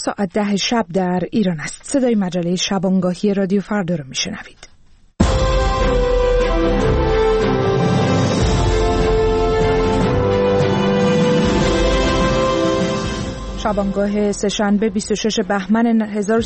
ساعت 10 شب در ایران است. صدای مجله شبانگاهی رادیو فردا رو میشنوید. شبانگاه سه‌شنبه 26 بهمن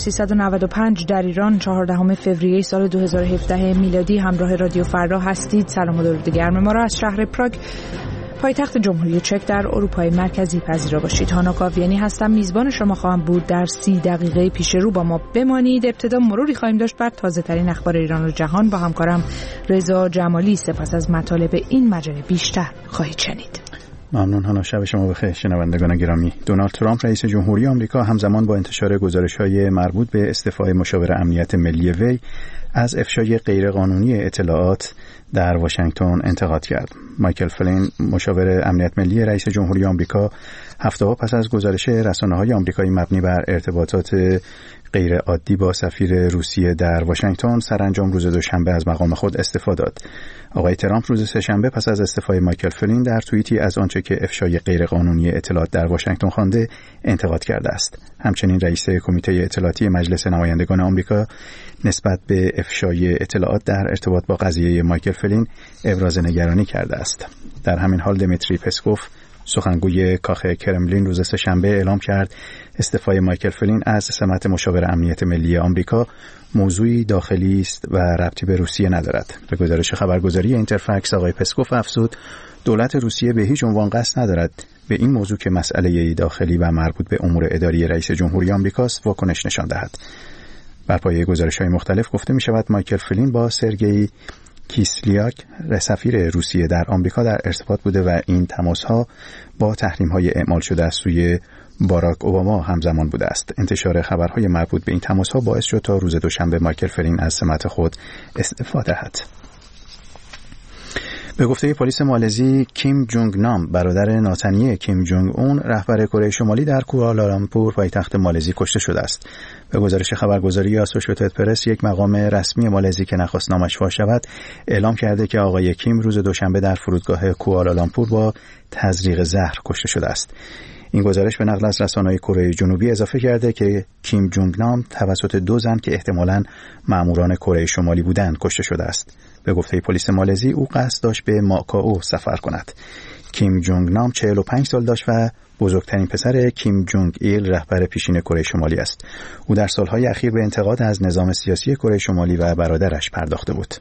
1395 در ایران، 14 فوریه سال 2017 میلادی. همراه رادیو فردا هستید. سلام و درود گرم ما را از شهر پراگ، پایتخت جمهوری چک در اروپای مرکزی پذیرا باشید. هانا کاویانی هستم، میزبان شما خواهم بود. در 30 دقیقه پیش رو با ما بمانید. ابتدا مروری خواهیم داشت بر تازه ترین اخبار ایران و جهان با همکارم رضا جمالی. سپس از مطالب این مجله بیشتر خواهید شنید. ممنون هانا، شب شما بخیر شنوندگان گرامی. دونالد ترامپ رئیس جمهوری آمریکا همزمان با انتشار گزارش‌های مربوط به استعفای مشاور امنیت ملی وی از افشای غیرقانونی اطلاعات در واشنگتن انتقاد کرد. مایکل فلین، مشاور امنیت ملی رئیس جمهوری آمریکا، هفته‌ها پس از گزارش رسانه‌های آمریکایی مبنی بر ارتباطات غیر عادی با سفیر روسیه در واشنگتن، سرانجام روز دوشنبه از مقام خود استعفا داد. آقای ترامپ روز سه‌شنبه پس از استعفای مایکل فلین در توییتی از آنچه که افشای غیرقانونی اطلاعات در واشنگتن خوانده انتقاد کرده است. همچنین رئیس کمیته اطلاعاتی مجلس نمایندگان آمریکا نسبت به افشای اطلاعات در ارتباط با قضیه مایکل فلین ابراز نگرانی کرده است. در همین حال دمیتری پسکوف، سخنگوی کاخ کرملین، روز سه‌شنبه اعلام کرد استعفای مایکل فلین از سمت مشاور امنیت ملی آمریکا موضوعی داخلی است و ربطی به روسیه ندارد. به گزارش خبرگزاری اینترفکس، آقای پسکوف افزود دولت روسیه به هیچ عنوان قصد ندارد به این موضوع که مسئله داخلی و مربوط به امور اداری رئیس جمهوری آمریکاست واکنش نشان دهد. بر پایه گزارش‌های مختلف گفته می‌شود مایکل فلین با سرگئی کیسلیاک، سفیر روسیه در آمریکا، در ارتباط بوده و این تماس‌ها با تحریم‌های اعمال شده از سوی باراک اوباما همزمان بوده است. انتشار خبرهای مربوط به این تماس‌ها باعث شد تا روز دوشنبه مایکل فلین از سمت خود استعفا دهد. به گفته پلیس مالزی، کیم جونگ نام، برادر ناتنی کیم جونگ اون، رهبر کره شمالی، در کوالالامپور، پایتخت مالزی، کشته شده است. به گزارش خبرگزاری آسوشییتد پرس، یک مقام رسمی مالزی که نخواست نامش فاش شود اعلام کرده که آقای کیم روز دوشنبه در فرودگاه کوالالامپور با تزریق زهر کشته شده است. این گزارش به نقل از رسانه‌های کره جنوبی اضافه کرده که کیم جونگ نام توسط 2 زن که احتمالاً ماموران کره شمالی بودند کشته شده است. به گفته پلیس مالزی او قصد داشت به ماکائو سفر کند. کیم جونگ نام 45 سال داشت و بزرگترین پسر کیم جونگ ایل، رهبر پیشین کره شمالی است. او در سالهای اخیر به انتقاد از نظام سیاسی کره شمالی و برادرش پرداخته بود.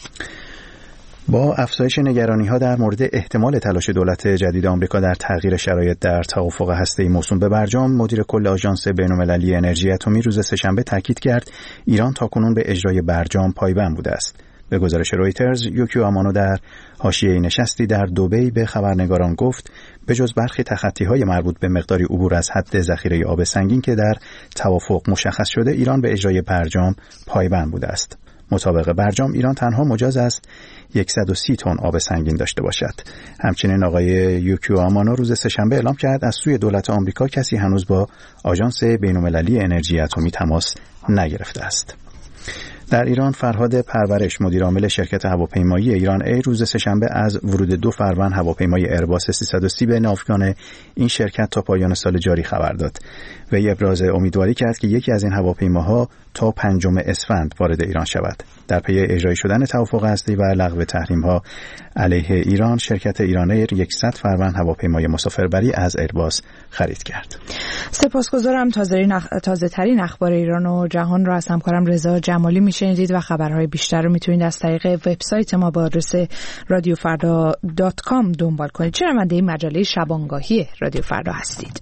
با افزایش نگرانی‌ها در مورد احتمال تلاش دولت جدید آمریکا در تغییر شرایط در توافق هسته‌ای موسوم به برجام، مدیر کل آژانس بین‌المللی انرژی اتمی روز سه‌شنبه تاکید کرد ایران تاکنون به اجرای برجام پایبند بوده است. به گزارش رویترز، یوکیو آمانو در حاشیه نشستی در دبی به خبرنگاران گفت به جز برخی تخطی‌های مربوط به مقداری عبور از حد ذخیره آب سنگین که در توافق مشخص شده، ایران به اجرای برجام پایبند بوده است. مطابق برجام ایران تنها مجاز است 130 تن آب سنگین داشته باشد. همچنین آقای یوکیو آمانو روز سه‌شنبه اعلام کرد از سوی دولت آمریکا کسی هنوز با آژانس بین‌المللی انرژی اتمی تماس نگرفته است. در ایران، فرهاد پرورش، مدیر عامل شرکت هواپیمایی ایران ای، روز سه‌شنبه از ورود 2 فروند هواپیمای ایرباس 330 به ناوگان این شرکت تا پایان سال جاری خبر داد. وی ابراز امیدواری کرد که یکی از این هواپیماها تا 5 اسفند وارد ایران شود. در پی اجرای شدن توافق هسته‌ای و لغو تحریم‌ها علیه ایران، شرکت ایران ایر 100 فروند هواپیمای مسافربری از ایرباس خرید کرد. سپاسگزارم. تازه ترین اخبار ایران و جهان را از همکارم رضا جمالی میشنیدید و خبرهای بیشتر رو میتونید از طریق وبسایت ما با آدرس radiofarda.com دنبال کنید. شنونده این مجله شبانگاهی رادیو فردا هستید.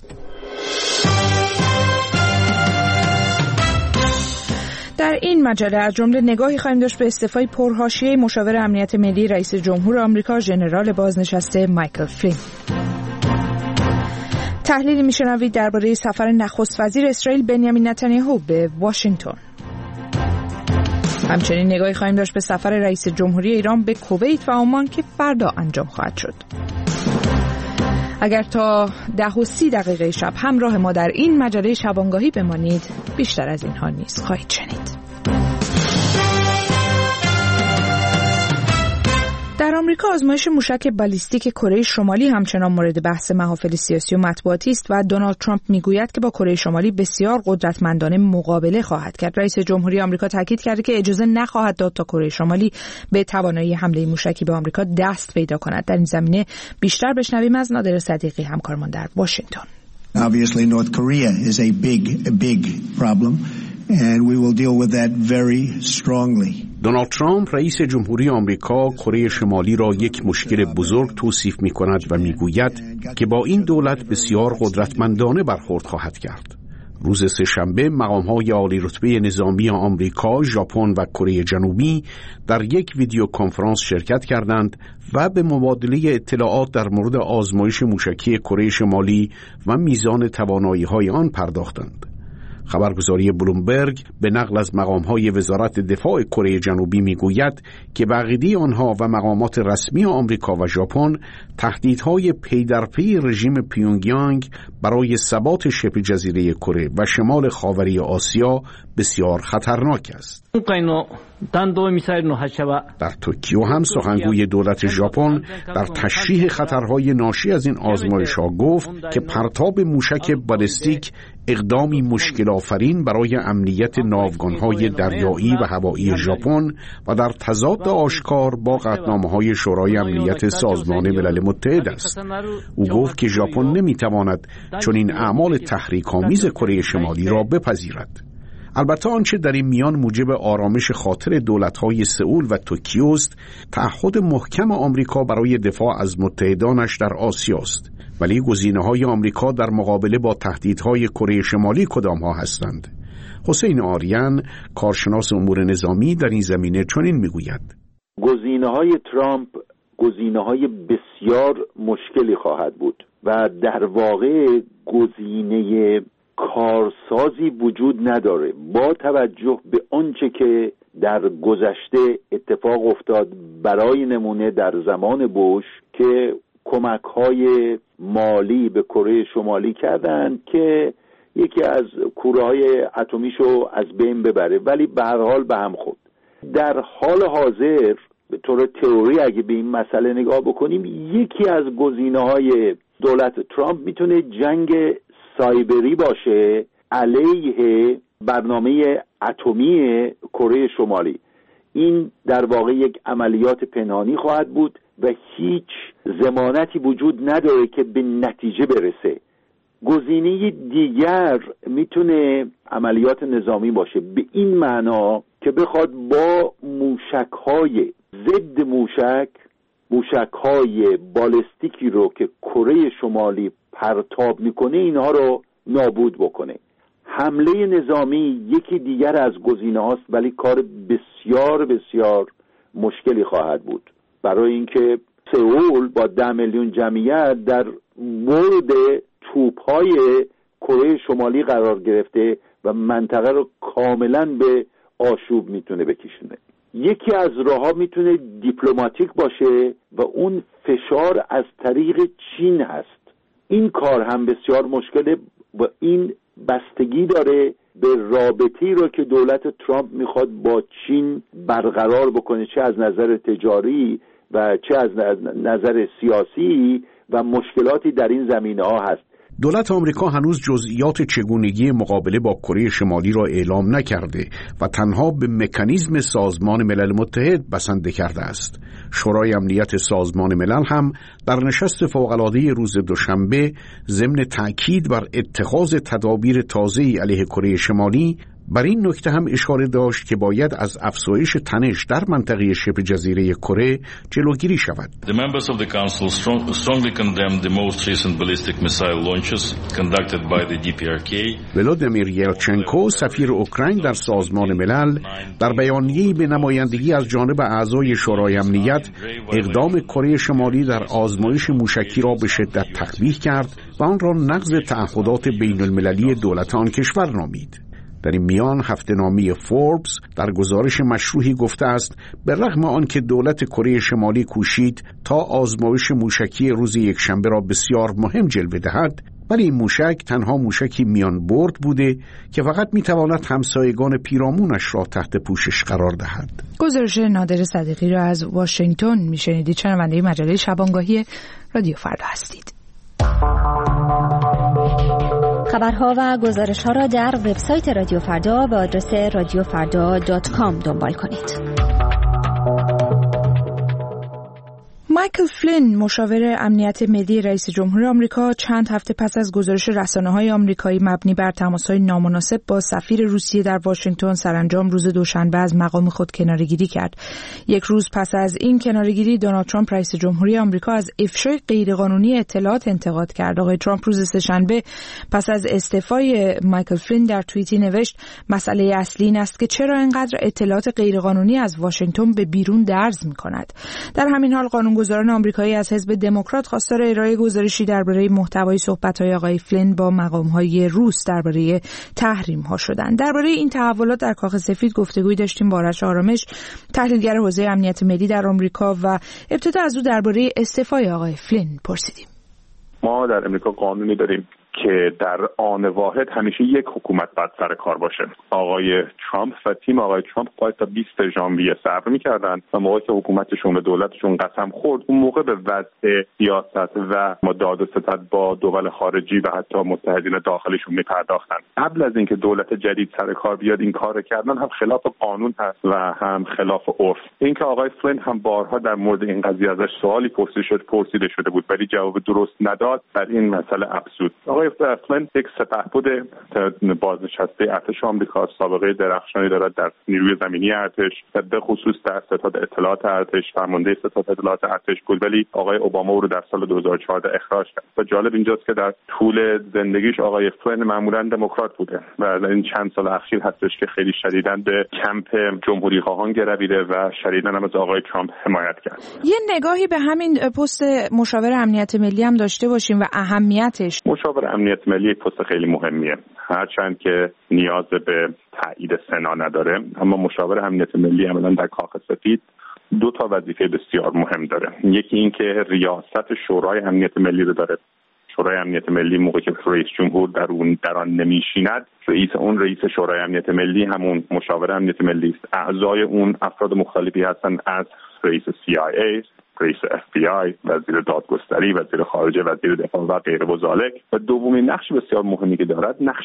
در این مجله از جمله نگاهی خواهیم داشت به استعفای پرحاشیه مشاور امنیت ملی رئیس جمهور آمریکا ژنرال بازنشسته مایکل فلین. تحلیلی میشنوید درباره سفر نخست وزیر اسرائیل بنیامین نتانیاهو به واشنگتن. همچنین نگاهی خواهیم داشت به سفر رئیس جمهوری ایران به کویت و عمان که فردا انجام خواهد شد. اگر تا 10:30 شب همراه ما در این مجله شبانگاهی بمانید، بیشتر از اینها نیز خواهید شنید. در در آمریکا آزمایش موشک بالیستیک کره شمالی همچنان مورد بحث محافل سیاسی و مطبوعاتی است و دونالد ترامپ میگوید که با کره شمالی بسیار قدرتمندانه مقابله خواهد کرد. رئیس جمهوری آمریکا تاکید کرده که اجازه نخواهد داد تا کره شمالی به توانایی حمله موشکی به آمریکا دست پیدا کند. در این زمینه بیشتر بشنویم از نادر صدیقی، همکارمان در واشنگتن. Obviously North Korea is a big problem and we will deal with that very strongly. دونالد ترامپ رئیس جمهوری آمریکا کره شمالی را یک مشکل بزرگ توصیف می‌کند و می‌گوید که با این دولت بسیار قدرتمندانه برخورد خواهد کرد. روز سه‌شنبه مقام‌های عالی رتبه نظامی آمریکا، ژاپن و کره جنوبی در یک ویدیو کنفرانس شرکت کردند و به مبادله اطلاعات در مورد آزمایش موشکی کره شمالی و میزان توانایی‌های آن پرداختند. خبرگزاری بلومبرگ به نقل از مقام‌های وزارت دفاع کره جنوبی می‌گوید که به عقیده آنها و مقامات رسمی آمریکا و ژاپن تهدیدهای پی در پی رژیم پیونگیانگ برای ثبات شبه جزیره کره و شمال خاوری آسیا بسیار خطرناک است. در توکیو هم سخنگوی دولت ژاپن در تشریح خطرهای ناشی از این آزمایش‌ها گفت که پرتاب موشک بالستیک اقدامی مشکل آفرین برای امنیت ناوگان‌های دریایی و هوایی ژاپن و در تضاد آشکار با قطعنامه‌های شورای امنیت سازمان ملل متحد است. او گفت که ژاپن نمی‌تواند چنین اعمال تحریک‌آمیز کره شمالی را بپذیرد. البته آنچه در این میان موجب آرامش خاطر دولت‌های سئول و توکیو است، تعهد محکم آمریکا برای دفاع از متحدانش در آسیا است. ولی گزینه‌های آمریکا در مقابله با تهدیدهای کره شمالی کدام‌ها هستند؟ حسین آریان، کارشناس امور نظامی، در این زمینه چنین می‌گوید: گزینه‌های ترامپ گزینه‌های بسیار مشکلی خواهد بود و در واقع گزینه کارسازی وجود نداره با توجه به آنچه که در گذشته اتفاق افتاد. برای نمونه در زمان بوش که کمک‌های مالی به کره شمالی کردند که یکی از کوره‌های اتمیشو از بین ببره، ولی به هر حال به هم خورد. در حال حاضر به طور تئوری اگه به این مسئله نگاه بکنیم، یکی از گزینه‌های دولت ترامپ میتونه جنگ سایبری باشه علیه برنامه اتمی کره شمالی. این در واقع یک عملیات پنهانی خواهد بود و هیچ ضمانتی وجود نداره که به نتیجه برسه. گزینه دیگر میتونه عملیات نظامی باشه، به این معنا که بخواد با موشک‌های ضد موشک‌های بالستیکی رو که کره شمالی پرتاب میکنه اینها رو نابود بکنه. حمله نظامی یکی دیگر از گزینه هاست، ولی کار بسیار بسیار مشکلی خواهد بود، برای اینکه سئول با 10 میلیون جمعیت در مورد توپ‌های کره شمالی قرار گرفته و منطقه رو کاملا به آشوب میتونه بکشونه. یکی از راه‌ها میتونه دیپلماتیک باشه و اون فشار از طریق چین هست. این کار هم بسیار مشکله و این بستگی داره به رابطه‌ای رو که دولت ترامپ میخواد با چین برقرار بکنه، چه از نظر تجاری و چه از نظر سیاسی، و مشکلاتی در این زمینه‌ها هست. دولت آمریکا هنوز جزئیات چگونگی مقابله با کره شمالی را اعلام نکرده و تنها به مکانیزم سازمان ملل متحد بسنده کرده است. شورای امنیت سازمان ملل هم در نشست فوق‌العاده روز دوشنبه ضمن تأکید بر اتخاذ تدابیر تازه‌ای علیه کره شمالی بر این نکته هم اشاره داشت که باید از افزایش تنش در منطقه شبه جزیره کره جلوگیری شود. The members of the council strongly condemned the most recent ballistic missile launches conducted by the DPRK. ولادیمیر یلچنکو سفیر اوکراین در سازمان ملل در بیانیه‌ای به نمایندگی از جانب اعضای شورای امنیت اقدام کره شمالی در آزمایش موشکی را به شدت تقبیح کرد و آن را نقض تعهدات بین المللی دولت آن کشور نامید. در این میان هفته‌نامه فوربس در گزارش مشروحی گفته است به رغم آنکه دولت کره شمالی کوشید تا آزمایش موشکی روز یکشنبه را بسیار مهم جلوه دهد، ولی این موشک تنها موشکی میان برد بوده که فقط میتواند همسایگان پیرامونش را تحت پوشش قرار دهد. گزارش نادر صدیقی را از واشنگتن میشنیدید. شنونده مجله شبانگاهی رادیو فردا هستید. خبرها و گزارش‌ها را در وبسایت رادیو فردا به آدرس radiofarda.com دنبال کنید. مایکل فلین، مشاور امنیت ملی رئیس جمهور آمریکا، چند هفته پس از گزارش رسانه‌های آمریکایی مبنی بر تماس‌های نامناسب با سفیر روسیه در واشنگتن سرانجام روز دوشنبه از مقام خود کناره‌گیری کرد. یک روز پس از این کناره‌گیری، دونالد ترامپ رئیس جمهوری آمریکا از افشای غیرقانونی اطلاعات انتقاد کرد. آقای ترامپ روز سه‌شنبه پس از استعفای مایکل فلین در توییتی نوشت: مسئله اصلی این است که چرا اینقدر اطلاعات غیرقانونی از واشنگتن به بیرون درز می‌کند. در همین حال قانونگذاران آمریکایی از حزب دموکرات خواستار ارائه گزارشی درباره محتوای صحبت‌های آقای فلین با مقام‌های روس درباره تحریم‌ها شدند. درباره این تحولات در کاخ سفید گفتگویی داشتیم با آرش آرامش، تحلیلگر حوزه امنیت ملی در آمریکا، و ابتدا از او درباره استعفای آقای فلین پرسیدیم. ما در امریکا قانونی داریم که در آن واحد همیشه یک حکومت باید سر کار باشه. آقای ترامپ و تیم آقای ترامپ باید تا 20 ژانویه صبر می‌کردن و موقعی که حکومتشون به دولتشون قسم خورد، اون موقع به وضع سیاست و داد و ستد با دول خارجی و حتی متحدین داخلیشون می‌پرداختن. قبل از اینکه دولت جدید سر کار بیاد این کار کردن هم خلاف قانون هست و هم خلاف عرف. اینکه آقای فلین هم بارها در مورد این قضیه ازش سوالی پرسیده شده بود ولی جواب درست نداد، بر این مسئله افزود. آقای فلین یک سپهبد بازنشسته ارتش آمریکا، سابقه درخشانی دارد در نیروی زمینی ارتش و به خصوص در ستاد اطلاعات ارتش، فرمانده ستاد اطلاعات ارتش بود، ولی آقای اوباما او رو در سال 2014 اخراج کرد. و جالب اینجاست که در طول زندگیش آقای فلین معمولا دموکرات بوده و این چند سال اخیر هستش که خیلی شدیداً به کمپ جمهوری خواهان گرویده و شدیداً هم از آقای ترامپ حمایت کرد. یه نگاهی به همین پست مشاور امنیت ملی هم داشته باشیم و اهمیتش. مشاور امنیت ملی پست خیلی مهمیه، هرچند که نیاز به تایید سنا نداره، اما مشاور امنیت ملی عملاً در کاخ سفید دو تا وظیفه بسیار مهم داره. یکی این که ریاست شورای امنیت ملی رو داره. شورای امنیت ملی موقعی که رئیس جمهور در آن نمیشیند، رئیس شورای امنیت ملی همون مشاور امنیت ملی است. اعضای اون افراد مختلفی هستن، از رئیس CIA، رئیس FBI، وزیر دادگستری، وزیر خارجه، وزیر دفاع و غیره و ذالک. و دومین نقش بسیار مهمی که دارد نقش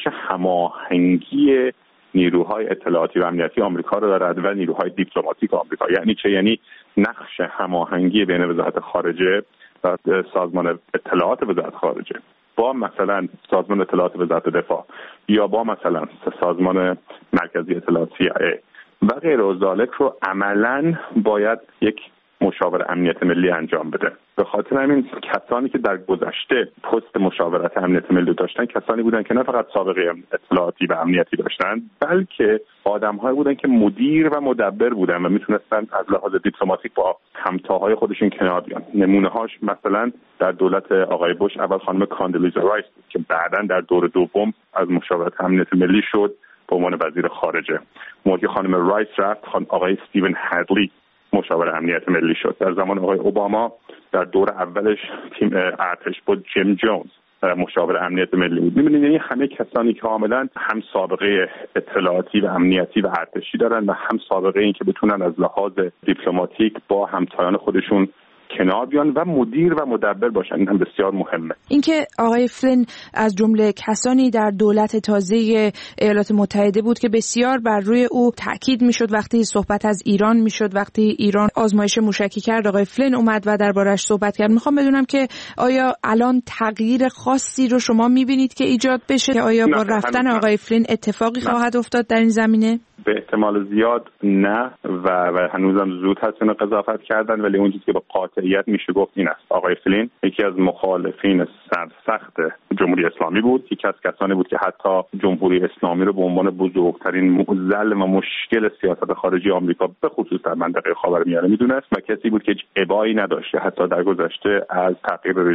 هماهنگی نیروهای اطلاعاتی و امنیتی آمریکا رو دارد و نیروهای دیپلماتیک آمریکا. یعنی چه؟ یعنی نقش هماهنگی بین وزارت خارجه و سازمان اطلاعات وزارت خارجه با مثلا سازمان اطلاعات وزارت دفاع یا با مثلا سازمان مرکزی اطلاعات CIA و غیره و ذالک رو عملاً باید یک مشاور امنیت ملی انجام بده. به خاطر همین کسانی که در گذشته پست مشاورت امنیت ملی داشتن کسانی بودن که نه فقط سابقه اطلاعاتی و امنیتی داشتن، بلکه آدم‌هایی بودن که مدیر و مدبر بودن و میتونستن از لحاظ دیپلماتیک با همتاهای خودشون کنار بیان. نمونه‌هاش مثلا در دولت آقای بوش اول خانم کاندلیزا رایس که بعداً در دور دوم از مشاورت امنیت ملی شد به عنوان وزیر خارجه. موقعی خانم رایس رفت، آقای استیون هدلی مشاور امنیت ملی شد. در زمان آقای اوباما در دور اولش تیم ارتش بود جیم جونز مشاور امنیت ملی بود. می‌بینید یعنی همه کسانی که کاملا هم سابقه اطلاعاتی و امنیتی و ارتشی دارن و هم سابقه این که بتونن از لحاظ دیپلماتیک با همتایان خودشون کنار بیان و مدیر و مدبر باشن. این هم بسیار مهمه. اینکه آقای فلین از جمله کسانی در دولت تازه ایالات متحده بود که بسیار بر روی او تاکید میشد وقتی صحبت از ایران میشد، وقتی ایران آزمایش موشکی کرد آقای فلین اومد و دربارش صحبت کرد. میخوام بدونم که آیا الان تغییر خاصی رو شما میبینید که ایجاد بشه که آیا با رفتن آقای فلین اتفاقی خواهد افتاد در این زمینه؟ به احتمال زیاد نه و هنوزم زود هست اینو قضاوت کردن، ولی اون چیزی که با قاطعیت میشه گفت این است: آقای فلین یکی از مخالفین سرسخت جمهوری اسلامی بود، یکی از کسانی بود که حتی جمهوری اسلامی رو به عنوان بزرگترین معضل و مشکل سیاست خارجی آمریکا به خصوص در منطقه خاورمیانه میدونست و کسی بود که هیچ ابایی نداشت حتی در گذشته از تغییر رژیم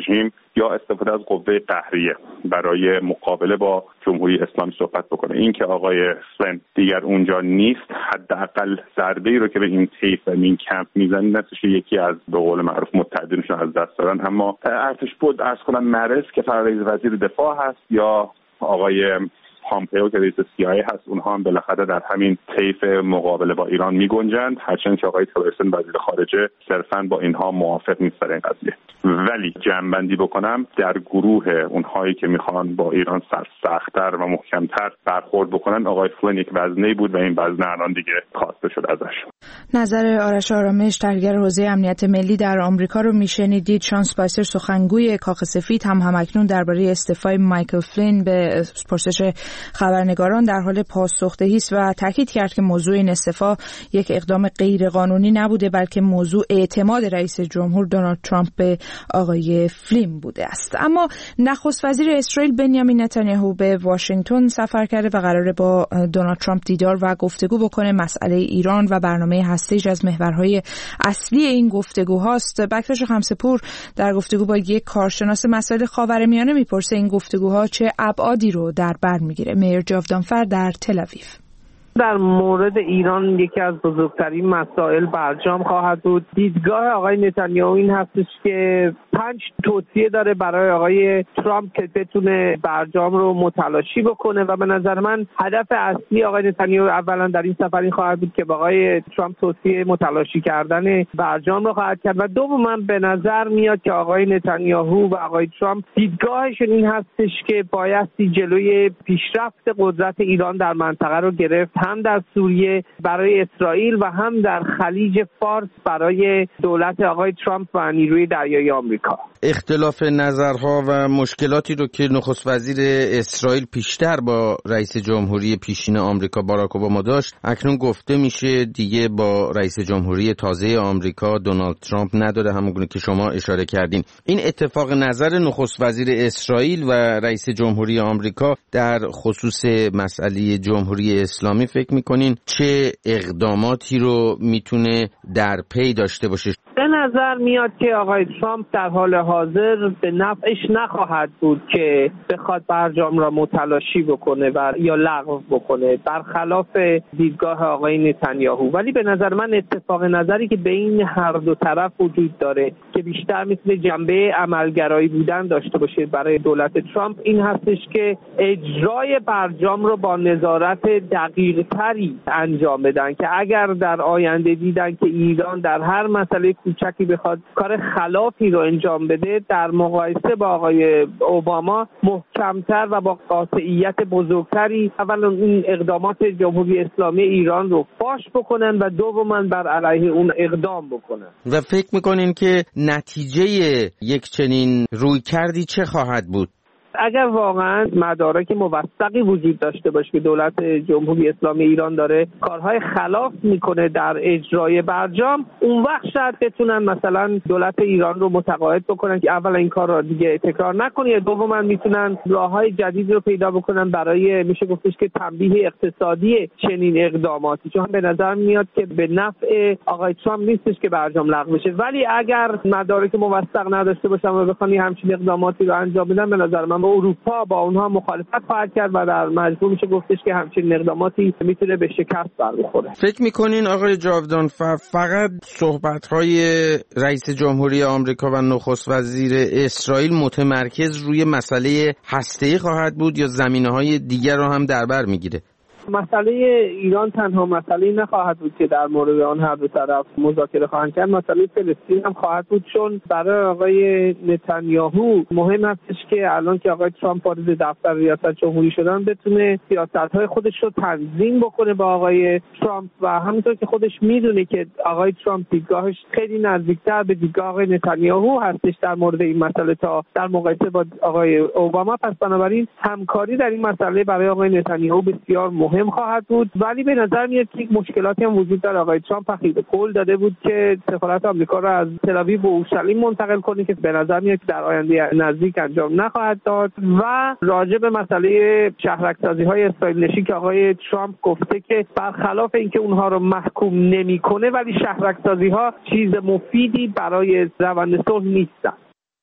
یا استفاده از قوه قهریه برای مقابله با جمهوری اسلامی صحبت بکنه. این که آقای فلین دیگر اونجا نیست، حداقل ضربه‌ای رو که به این طیف و این کمپ میزنه نتیجه یکی از به قول معروف متحدینشون از دست دادن. اما ارتش بود عرض کنم مرز که رئیس وزیر دفاع هست یا آقای پامپئو که رئیس CIA هست، اونها هم بالاخره در همین طیف مقابله با ایران میگنجند، هرچند که آقای تیلرسن وزیر خارجه صرفاً با اینها موافق نیست در این قضیه. ولی جمع‌بندی بکنم، در گروه اونهایی که میخوان با ایران سخت‌تر و محکم‌تر برخورد بکنن، آقای فلین یک وزنه‌ای بود و این وزنه الان دیگه کاسته شد ازش. نظر آرش آرامش، تحلیلگر حوزه امنیت ملی در آمریکا رو میشنیدید. شان اسپایسر، سخنگوی کاخ سفید، هم اکنون درباره استعفای مایکل فلین به پرسش خبرنگاران در حال پاسخدهی است و تاکید کرد که موضوع این استعفا یک اقدام غیرقانونی نبوده، بلکه موضوع اعتماد رئیس جمهور دونالد ترامپ به آقای فلین بوده است. اما نخست وزیر اسرائیل بنیامین نتانیاهو به واشنگتن سفر کرده و قراره با دونالد ترامپ دیدار و گفتگو بکنه. مسئله ایران و برنامه هسته‌ایش از محورهای اصلی این گفتگوهاست. بکتاش خمسه‌پور در گفتگو با یک کارشناس مسائل خاورمیانه میپرسه این گفتگوها چه ابعادی رو در بر میگیره. میر جاودانفر در تل آویو. در مورد ایران یکی از بزرگترین مسائل برجام خواهد بود. دیدگاه آقای نتانیاهو این هستش که 5 توصیه داره برای آقای ترامپ که بتونه برجام رو متلاشی بکنه و به نظر من هدف اصلی آقای نتانیاهو اولا در این سفر این خواهد بود که با آقای ترامپ توصیه متلاشی کردن برجام رو خواهد کرد و دوما به نظر میاد که آقای نتانیاهو و آقای ترامپ دیدگاهشون این هستش که بایستی جلوی پیشرفت قدرت ایران در منطقه رو گرفت، هم در سوریه برای اسرائیل و هم در خلیج فارس برای دولت آقای ترامپ و نیروی دریایی آمریکا. اختلاف نظرها و مشکلاتی رو که نخست وزیر اسرائیل پیشتر با رئیس جمهوری پیشین آمریکا باراک اوباما داشت، اکنون گفته میشه دیگه با رئیس جمهوری تازه آمریکا دونالد ترامپ نداره، همونگونه که شما اشاره کردین. این اتفاق نظر نخست وزیر اسرائیل و رئیس جمهوری آمریکا در خصوص مسئله جمهوری اسلامی فکر میکنین چه اقداماتی رو میتونه در پی داشته باشه؟ به نظر میاد که آقای ترامپ در حال حاضر به نفعش نخواهد بود که بخواد برجام را متلاشی بکنه و یا لغو بکنه، برخلاف دیدگاه آقای نتانیاهو. ولی به نظر من اتفاق نظری که بین هر دو طرف وجود داره که بیشتر مثل جنبه عملگرایی بودن داشته باشه برای دولت ترامپ این هستش که اجرای برجام رو با نظارت دقیق تری انجام بدن، که اگر در آینده دیدن که ایران در هر مسئله کوچکی بخواد کار خلافی رو انجام بده، در مقایسه با آقای اوباما محکمتر و با قاطعیت بزرگتری اولا این اقدامات جمهوری اسلامی ایران رو فاش بکنن و دوما بر علیه اون اقدام بکنن. و فکر میکنین که نتیجه یک چنین رویکردی چه خواهد بود؟ اگر واقعا مدارک موثقی وجود داشته باشه که دولت جمهوری اسلامی ایران داره کارهای خلاف میکنه در اجرای برجام، اون وقت شاید بتونن مثلا دولت ایران رو متقاعد بکنن که اولا این کار رو دیگه تکرار نکنه، یا دوما میتونن راههای جدید رو پیدا بکنن برای میشه گفتش که تنبیه اقتصادی چنین اقداماتی، چون به نظر میاد که به نفع آقای ترامپ نیستش که برجام لغو بشه. ولی اگر مدارک موثق نداشته باشن و بخوان همچین اقداماتی رو انجام بدن، به نظر من اروپا با اونها مخالفت خواهد کرد و در مجموع میشه گفتش که همچین اقداماتی میتونه به شکست برخوره. فکر میکنین آقای جاودانفر فقط صحبت‌های رئیس جمهوری آمریکا و نخست وزیر اسرائیل متمرکز روی مسئله هسته‌ای خواهد بود یا زمینه‌های دیگر رو هم در بر میگیره؟ مسئله ایران تنها مسئله نخواهد بود که در مورد آن هر دو طرف مذاکره خواهند کرد، مسئله فلسطین هم خواهد بود، چون برای آقای نتانیاهو مهم هستش که الان که آقای ترامپ وارد دفتر ریاست جمهوری شدن بتونه سیاست‌های خودش رو تنظیم بکنه با آقای ترامپ و همونطور که خودش میدونه که آقای ترامپ دیدگاهش خیلی نزدیکتر به دیدگاه آقای نتانیاهو هستش در مورد این مسئله تا در مقایسه با آقای اوباما، پس بنابراین همکاری در این مسئله برای آقای نتانیاهو بسیار مهم خواهد بود. ولی به نظر میاد که مشکلاتی هم وجود داره. آقای ترامپ قول داده بود که سفارت آمریکا را از تل آویو به اورشلیم منتقل کنه که به نظر میاد که در آینده نزدیک انجام نخواهد داد. و راجع به مسئله شهرک‌سازی‌های اسرائیل نشین که آقای ترامپ گفته که برخلاف اینکه اونها رو محکوم نمی‌کنه، ولی شهرک‌سازی‌ها چیز مفیدی برای روند صلح نیستن.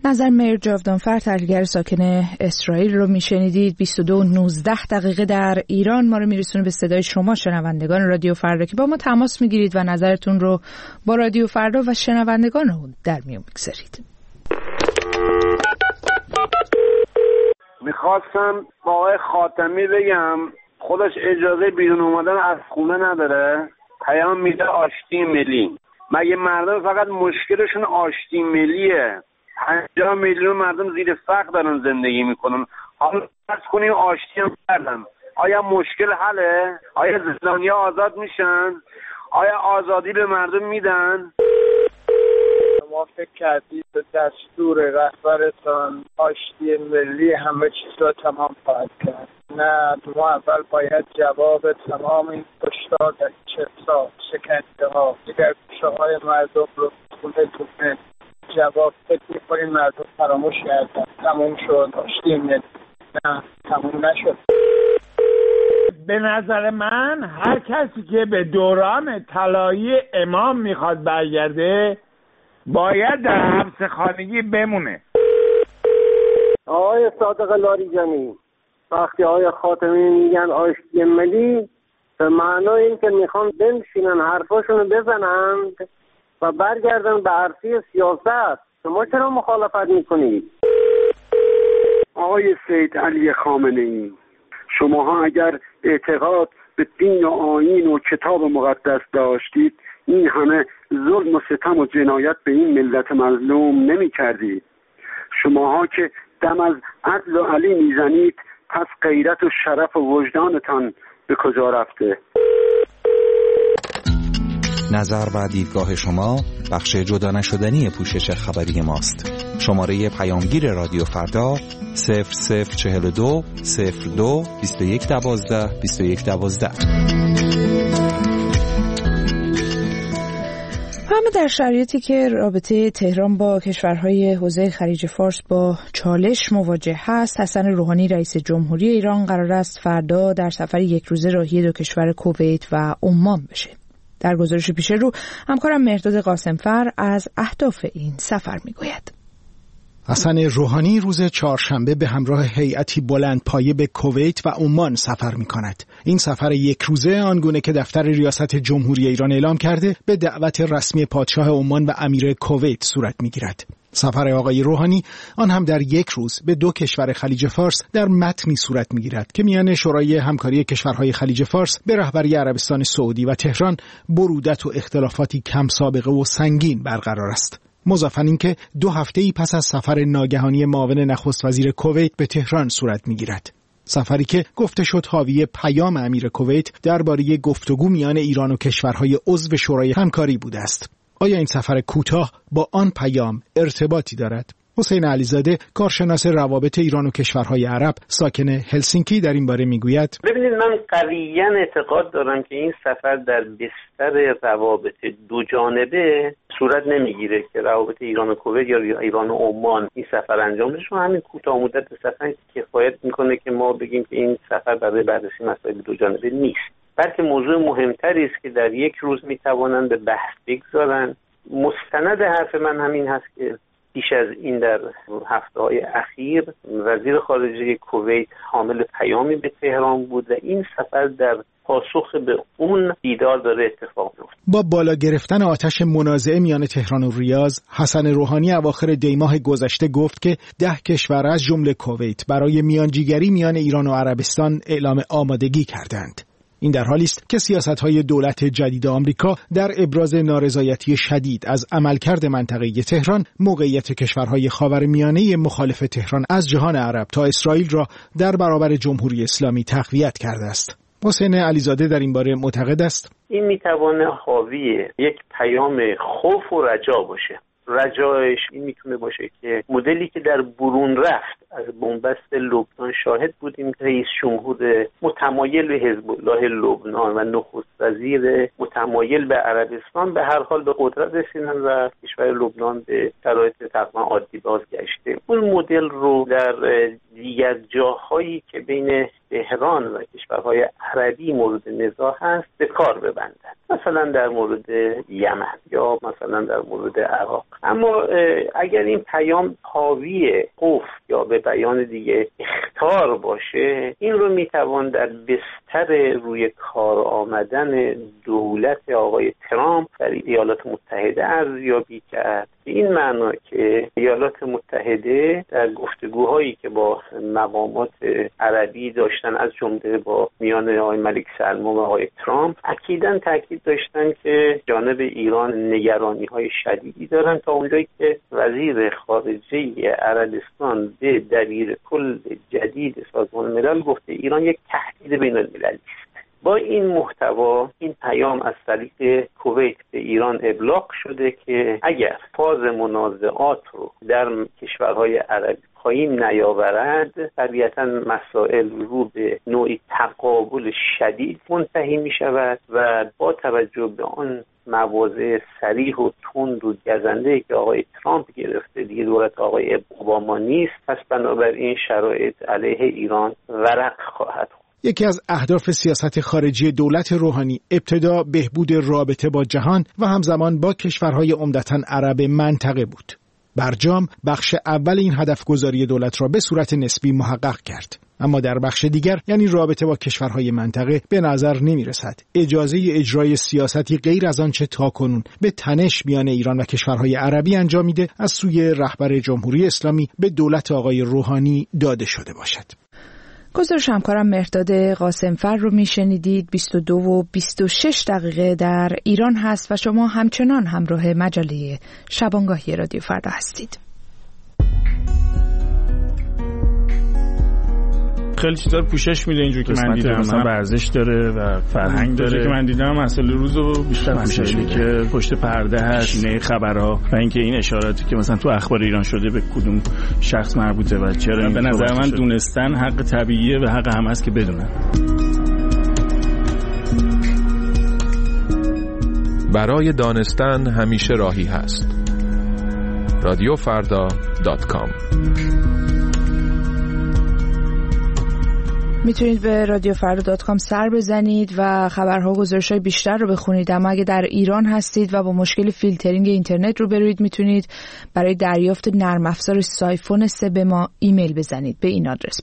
نظر میر جاودانفر، تحلیلگر ساکن اسرائیل رو میشنیدید. 22:19 در ایران ما رو میرسونه به صدای شما شنوندگان رادیو فردا که با ما تماس میگیرید و نظرتون رو با رادیو فردا و شنوندگان اون در میون میگذارید. میخواستم با آقای خاتمی بگم خودش اجازه بیرون اومدن از خونه نداره، پیام میده آشتی ملی. مگه مردم فقط مشکلشون آشتی ملیه؟ 50 میلیون مردم زیر فقر دارن زندگی میکنن. حالا فرض کنیم آشتی هم کردن، آیا مشکل حله؟ آیا زندانیا آزاد میشن؟ آیا آزادی به مردم میدن؟ شما فکر کردید به دستور رهبرتان آشتی ملی همه چیز را تمام خواهد کرد؟ نه، ما اول باید جواب تمام این کشتار در چپسا، شکنجه ها، دیگر گوشه‌های مردم رو خونه جواب فکر می‌کنیم مردم فراموش کردن. تموم شد آشتی ملی؟ نه، تموم نشد. به نظر من هر کسی که به دوران طلایی امام میخواد برگرده باید در حبس خانگی بمونه. آقای صادق لاریجانی، وقتی آقای خاتمی میگن آشتی ملی، به معنای این که میخوان بنشینن حرفاشونو بزنند و برگردن به عرصه سیاست. شما چرا مخالفت میکنید؟ آقای سید علی خامنه‌ای، شماها اگر اعتقاد به دین و آیین و کتاب مقدس داشتید، این همه ظلم و ستم و جنایت به این ملت مظلوم نمی کردید. شماها که دم از عدل و علی میزنید، پس غیرت و شرف و وجدانتان به کجا رفته؟ نظر و دیدگاه شما بخش جدا نشدنی پوشش خبری ماست. شماره پیامگیر رادیو فردا 0042 02 21 12 21 12. همه در شرایطی که رابطه تهران با کشورهای حوزه خلیج فارس با چالش مواجه هست، حسن روحانی رئیس جمهوری ایران قرار است فردا در سفر یک روزه راهی دو کشور کویت و عمان بشه. در گزارش پیش رو همکارم مهرداد قاسمفر از اهداف این سفر میگوید. حسن روحانی روز چهارشنبه به همراه هیئتی بلندپایه به کویت و عمان سفر می‌کند. این سفر یک روزه آنگونه که دفتر ریاست جمهوری ایران اعلام کرده به دعوت رسمی پادشاه عمان و امیر کویت صورت می‌گیرد. سفر آقای روحانی آن هم در یک روز به دو کشور خلیج فارس در متنی صورت می‌گیرد که میان شورای همکاری کشورهای خلیج فارس به رهبری عربستان سعودی و تهران برودت و اختلافاتی کم سابقه و سنگین برقرار است. مضافاً اینکه 2 هفته‌ای پس از سفر ناگهانی معاون نخست وزیر کویت به تهران صورت می‌گیرد. سفری که گفته شد حاوی پیام امیر کویت درباره گفتگو میان ایران و کشورهای عضو شورای همکاری بوده است. آیا این سفر کوتاه با آن پیام ارتباطی دارد؟ حسین علیزاده، کارشناس روابط ایران و کشورهای عرب، ساکن هلسینکی، در این باره میگوید: ببینید، من قویاً اعتقاد دارم که این سفر در بستر روابط دو جانبه صورت نمیگیره که روابط ایران و کویت یا ایران و عمان این سفر انجام بشه. چون همین کوتاه مدت سفر کفایت میکنه که ما بگیم که این سفر برای بررسی مسائل دو جانبه نیست، بلکه موضوع مهمتری است که در یک روز میتوانند به بحث بگذارن. مستند حرف من همین هست که پیش از این در هفته‌های اخیر وزیر خارجه کویت حامل پیامی به تهران بود و این سفر در پاسخ به اون دیدار داره اتفاق میفته. با بالا گرفتن آتش منازعه میان تهران و ریاض، حسن روحانی اواخر دیماه گذشته گفت که 10 کشور از جمله کویت برای میانجیگری میان ایران و عربستان اعلام آمادگی کردند. این در حالی است که سیاست‌های دولت جدید آمریکا در ابراز نارضایتی شدید از عملکرد منطقه تهران، موقعیت کشورهای خاورمیانه مخالف تهران از جهان عرب تا اسرائیل را در برابر جمهوری اسلامی تقویت کرده است. حسین علیزاده در این باره معتقد است: این میتوانه حاوی یک پیام خوف و رجا باشه. رجایش این میتونه باشه که مدلی که در برون رفت از بنبست لبنان شاهد بودیم، رئیس جمهور متمایل به حزب الله لبنان و نخست وزیر متمایل به عربستان به هر حال به قدرت رسیدن و کشور لبنان به شرایط تقریبا عادی بازگشته. اون مدل رو در دیگر جاهایی که بین تهران و کشورهای عربی مورد نزاع هست به کار ببندند. مثلا در مورد یمن یا مثلا در مورد عراق. اما اگر این پیام حاوی قفل یا به بیان دیگه اخطار باشه، این رو میتوان در بستر روی کار آمدن دولت آقای ترامپ در ایالات متحده ارزیابی کرد. این معنا که ایالات متحده در گفتگوهایی که با مقامات عربی داشتن، از جمله با میان آقای ملک سلمان و آقای ترامپ، اکیداً تاکید داشتن که جانب ایران نگرانی‌های شدیدی دارن، تا اونجایی که وزیر خارجه عربستان به دبیر کل جدید سازمان ملل گفته ایران یک تهدید بین‌المللی است. با این محتوا این پیام از طریق کویت به ایران ابلاغ شده که اگر فاز منازعات رو در کشورهای عربی پایین نیاورد، طبیعتاً مسائل رو به نوعی تقابل شدید منتهی می شود و با توجه به آن مواضع صریح و تند و گزنده که آقای ترامپ گرفته، دیگه دولت آقای اوباما نیست، پس بنابراین شرایط علیه ایران ورق خواهد خورد. یکی از اهداف سیاست خارجی دولت روحانی ابتدا بهبود رابطه با جهان و همزمان با کشورهای عمدتاً عرب منطقه بود. برجام بخش اول این هدف گذاری دولت را به صورت نسبی محقق کرد، اما در بخش دیگر، یعنی رابطه با کشورهای منطقه، به نظر نمی رسد اجازه اجرای سیاستی غیر از آنچه تاکنون به تنش میان ایران و کشورهای عربی انجامیده از سوی رهبر جمهوری اسلامی به دولت آقای روحانی داده شده باشد. گزارش همکارم مهرداد قاسمفر رو میشنیدید. 22 و 26 دقیقه در ایران هست و شما همچنان همراه مجله شبانگاهی رادیو فردا هستید. خیلی چیزا رو پوشش میده اینجوری که من دیدم، مثلا ورزش داره و فرهنگ داره که من دیدم، مسئله روزو بیشتر پوشش میده که پشت پرده هست، نه خبرها و اینکه این اشاراتی که مثلا تو اخبار ایران شده به کدوم شخص مربوطه و چرا. به نظر من دونستن حق طبیعیه و حق هم هست که بدونن. برای دانستن همیشه راهی هست. radiofarda.com. میتونید به radiofarda.com سر بزنید و خبرها و گزارش‌های بیشتر رو بخونید. اما اگه در ایران هستید و با مشکل فیلترینگ اینترنت روبروید، میتونید برای دریافت نرم افزار سایفون 3 به ما ایمیل بزنید به این آدرس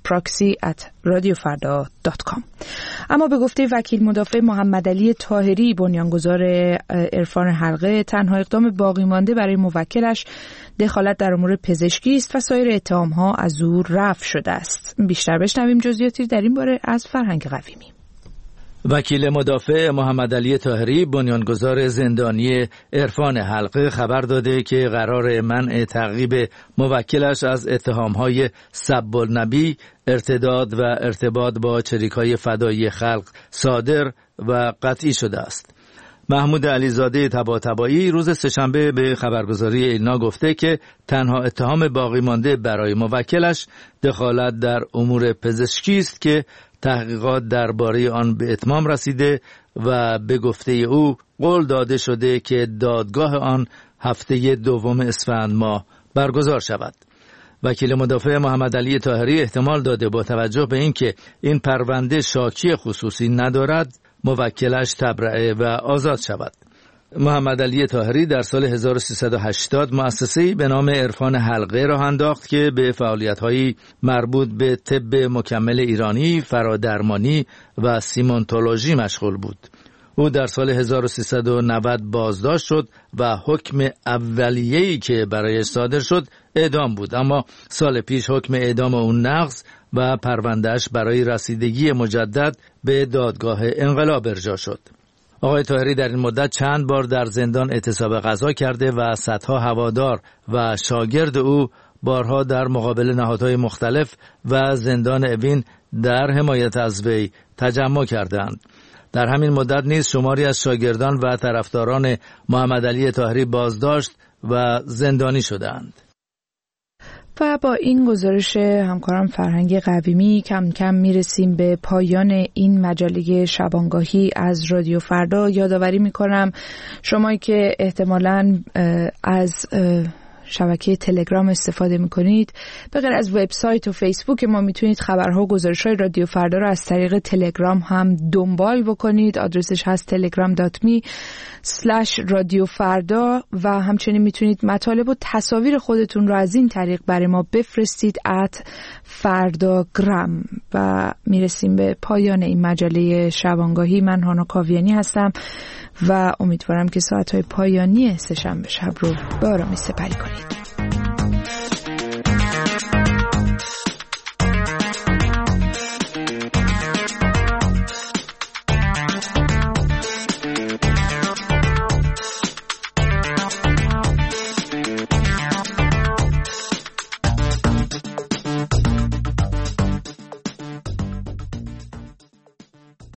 proxy@radiofarda.com. اما به گفته وکیل مدافع محمد علی طاهری، بنیانگذار عرفان حلقه، تنها اقدام باقی مانده برای موکلش دخالت در امور پزشکی است و سایر اتهام‌ها از او رفع شده است. بیشتر بشنویم جزئیاتی در این باره از فرهنگ قویمی. وکیل مدافع محمد علی طاهری، بنیانگذار زندانی عرفان حلقه، خبر داده که قرار منع تعقیب موکلش از اتهام‌های سب النبی، ارتداد و ارتباط با چریک‌های فدایی خلق صادر و قطعی شده است. محمود علیزاده طباطبایی روز سه‌شنبه به خبرگزاری ایلنا گفته که تنها اتهام باقی مانده برای موکلش دخالت در امور پزشکی است که تحقیقات درباره آن به اتمام رسیده و به گفته او قول داده شده که دادگاه آن هفته دوم اسفند ماه برگزار شود. وکیل مدافع محمد علی طاهری احتمال داده با توجه به اینکه این پرونده شاکی خصوصی ندارد، موکلش تبرئه و آزاد شود. محمد علی طاهری در سال 1380 مؤسسه‌ای به نام عرفان حلقه راه انداخت که به فعالیت‌های مربوط به طب مکمل ایرانی، فرادرمانی و سیمونتولوژی مشغول بود. او در سال 1390 بازداشت شد و حکم اولیه‌ای که برایش صادر شد اعدام بود، اما سال پیش حکم اعدام او نقض و پروندهش برای رسیدگی مجدد به دادگاه انقلاب ارجاع شد. آقای طاهری در این مدت چند بار در زندان اعتصاب غذا کرده و صدها هوادار و شاگرد او بارها در مقابل نهادهای مختلف و زندان اوین در حمایت از وی تجمع کردند. در همین مدت نیز شماری از شاگردان و طرفداران محمد علی طاهری بازداشت و زندانی شدند. و با این گزارش همکارم فرهنگ قویمی کم کم میرسیم به پایان این مجله شبانگاهی از رادیو فردا. یادآوری میکنم شمایی که احتمالاً از شبکه تلگرام استفاده میکنید، به غیر از وبسایت و فیسبوک ما میتونید خبرها و گزارش‌های رادیو فردا رو از طریق تلگرام هم دنبال بکنید. آدرسش هست telegram.me/رادیوفردا و همچنین میتونید مطالب و تصاویر خودتون رو از این طریق برای ما بفرستید @فرداگرام. و میرسیم به پایان این مجله شبانگاهی. من هانا کاویانی هستم و امیدوارم که ساعتهای پایانی سه‌شنبه شب رو به آرامی سپری کنید.